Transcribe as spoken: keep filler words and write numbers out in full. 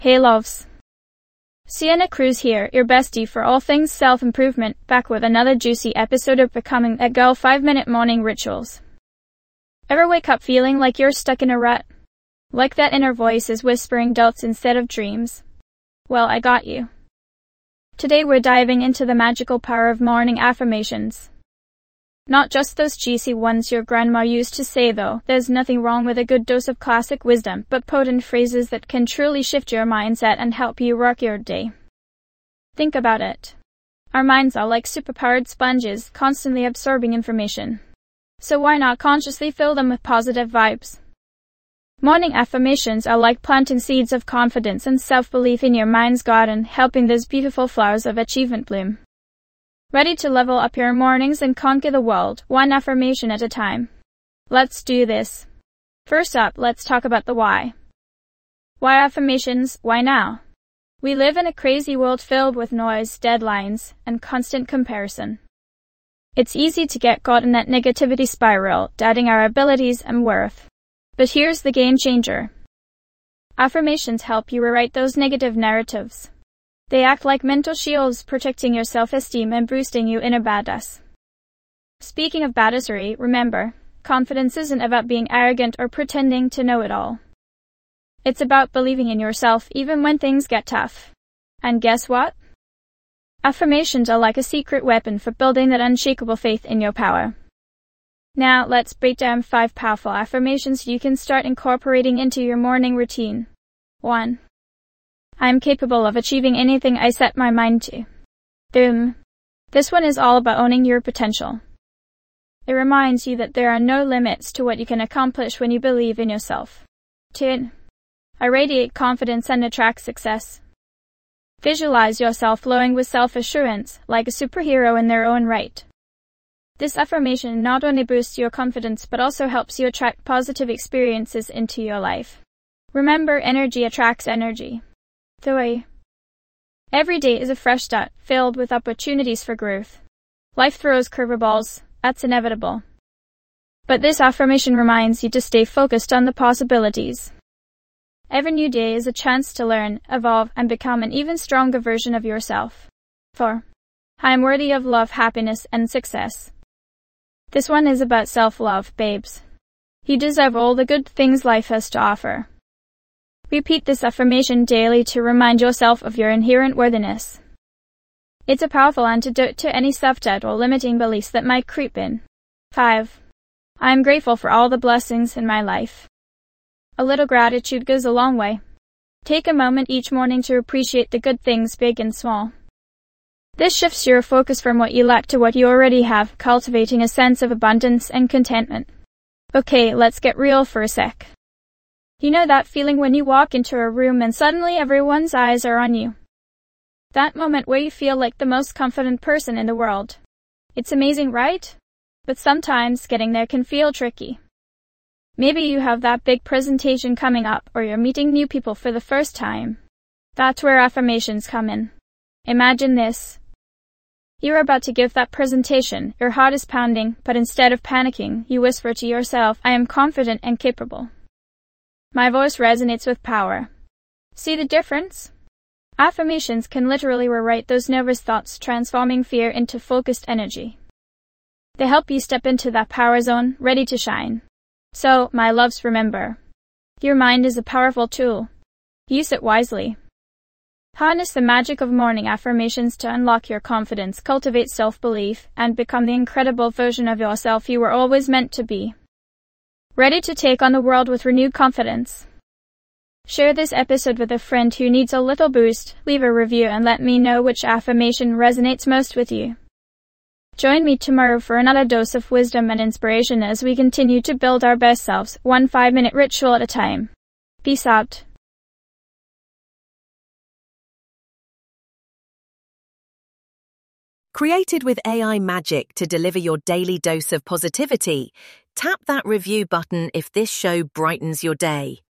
Hey loves. Sienna Cruz here, your bestie for all things self-improvement, back with another juicy episode of Becoming a Girl five minute Morning Rituals. Ever wake up feeling like you're stuck in a rut? Like that inner voice is whispering doubts instead of dreams? Well, I got you. Today we're diving into the magical power of morning affirmations. Not just those cheesy ones your grandma used to say though. There's nothing wrong with a good dose of classic wisdom, but potent phrases that can truly shift your mindset and help you rock your day. Think about it. Our minds are like superpowered sponges, constantly absorbing information. So why not consciously fill them with positive vibes? Morning affirmations are like planting seeds of confidence and self-belief in your mind's garden, helping those beautiful flowers of achievement bloom. Ready to level up your mornings and conquer the world, one affirmation at a time? Let's do this. First up, let's talk about the why. Why affirmations? Why now? We live in a crazy world filled with noise, deadlines, and constant comparison. It's easy to get caught in that negativity spiral, doubting our abilities and worth. But here's the game changer. Affirmations help you rewrite those negative narratives. They act like mental shields, protecting your self-esteem and boosting you inner badass. Speaking of badassery, remember, confidence isn't about being arrogant or pretending to know it all. It's about believing in yourself even when things get tough. And guess what? Affirmations are like a secret weapon for building that unshakable faith in your power. Now, let's break down five powerful affirmations you can start incorporating into your morning routine. one. I am capable of achieving anything I set my mind to. Boom. This one is all about owning your potential. It reminds you that there are no limits to what you can accomplish when you believe in yourself. two. I radiate confidence and attract success. Visualize yourself flowing with self-assurance, like a superhero in their own right. This affirmation not only boosts your confidence but also helps you attract positive experiences into your life. Remember, energy attracts energy. three. Every day is a fresh start, filled with opportunities for growth. Life throws curveballs, that's inevitable. But this affirmation reminds you to stay focused on the possibilities. Every new day is a chance to learn, evolve, and become an even stronger version of yourself. four. I am worthy of love, happiness, and success. This one is about self-love, babes. You deserve all the good things life has to offer. Repeat this affirmation daily to remind yourself of your inherent worthiness. It's a powerful antidote to any self-doubt or limiting beliefs that might creep in. five. I am grateful for all the blessings in my life. A little gratitude goes a long way. Take a moment each morning to appreciate the good things, big and small. This shifts your focus from what you lack to what you already have, cultivating a sense of abundance and contentment. Okay, let's get real for a sec. You know that feeling when you walk into a room and suddenly everyone's eyes are on you? That moment where you feel like the most confident person in the world. It's amazing, right? But sometimes getting there can feel tricky. Maybe you have that big presentation coming up, or you're meeting new people for the first time. That's where affirmations come in. Imagine this. You're about to give that presentation, your heart is pounding, but instead of panicking, you whisper to yourself, I am confident and capable. My voice resonates with power. See the difference? Affirmations can literally rewrite those nervous thoughts, transforming fear into focused energy. They help you step into that power zone, ready to shine. So, my loves, remember. Your mind is a powerful tool. Use it wisely. Harness the magic of morning affirmations to unlock your confidence, cultivate self-belief, and become the incredible version of yourself you were always meant to be. Ready to take on the world with renewed confidence? Share this episode with a friend who needs a little boost, leave a review, and let me know which affirmation resonates most with you. Join me tomorrow for another dose of wisdom and inspiration as we continue to build our best selves, one five-minute ritual at a time. Peace out. Created with A I magic to deliver your daily dose of positivity, tap that review button if this show brightens your day.